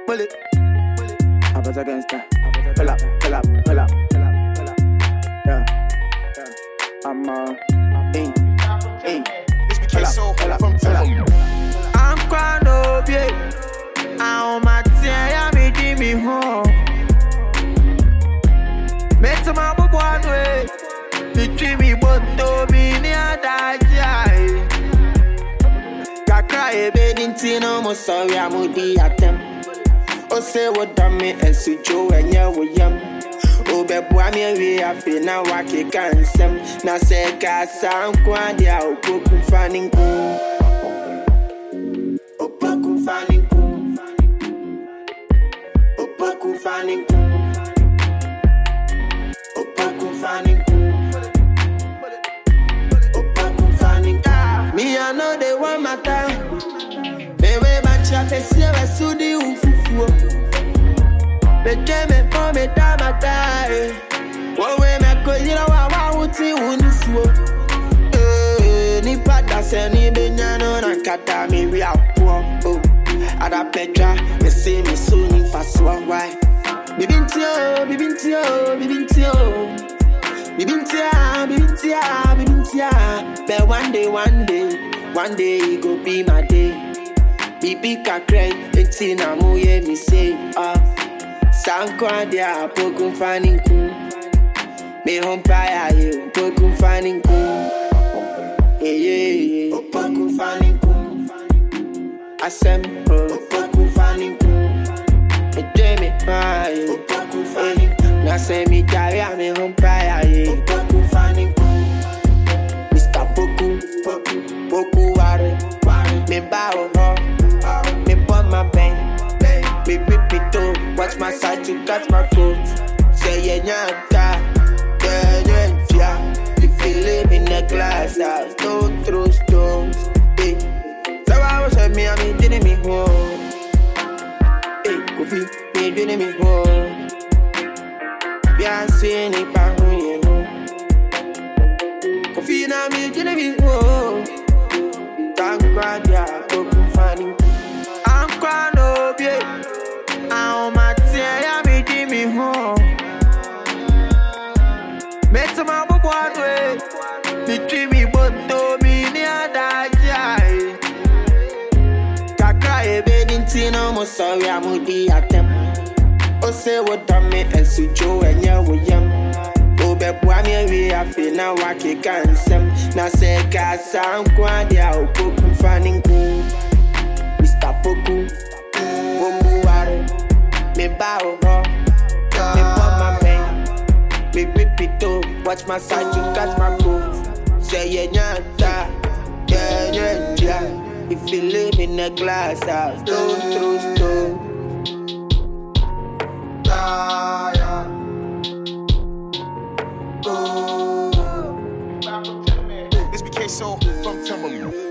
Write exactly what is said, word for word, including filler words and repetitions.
bullet. I was against that. Pull up, pull up, pull up, pull up, pull up. Yeah, yeah. I'm uh, in, in. Pull up, pull up, pull up. I'm crying over you. I'm my tear, me give me home. Met some other one way. Between me, but to be near that guy. Kakra, baby, no more sorry, I'm with the attempt. Oh, say what damn me, and so Joe and ya with yam. Oh, but boy, me, I feel now I can't sem. Now say, Cassa, Quadia, oh, Pokum fanning cool. Oh, Pokum fanning cool. Oh, Pokum fanning cool. Oh, Pokum fanning cool. Oh, Pokum fanning cool. Me, I know they want my time. Baby, my chat is here, I saw the me jeme for me dama die. One way me go, you know I want to win this war. Eh, ni pada se ni benyano na kata mi we are poor. Oh, ada petra me say me so ni faswa why. Bibintio, bibintio, bibintio, bibintia, bibintia, bibintia. But one day, one day, one day it go be my day. Bibi kakray, eti na mo ye mi say ah. Sankwa dia pokum fanning cool. Me home paya ye pokum fanning cool. Yeah yeah yeah. Pokum fanning cool. Asem pokum fanning cool. Me jeme paya pokum fanning cool. Na say me carry me home paya ye pokum fanning cool. Mister Poku Poku Poku ware ware. Me bow ho. Me burn my bang. Me rip it up. Watch my side to catch my coat. Say yeah, nyata, yeah, yeah, yeah. You feel it in the glass house, don't throw stones. Hey, so I was at me, I mean, didn't me home. Hey, coffee, me didn't me home. Yeah, seeing it back home, you know. Coffee, now me didn't me home. Thank God, yeah, I'm finding. I'm crying over you. I'm my tear, me give me home. Met some other one way. Between me, but to me near that guy. Kakra, baby, no more sorry, I'm with the attempt. Oh, say what damn me, and so Joe and ya with yam. Oh, but boy, me, I feel now I can't sem. Now say, Cassa, I'm Quadia, oh, Pokum fanning cool. Mister Poku. Me bow ho, me burn my bang. Me rip it up, watch my side to catch my coat. Say yeah, nyata, yeah, yeah, yeah. If you live in a glass house, don't throw stone. Ah, yeah. Oh. This became so from Timberland.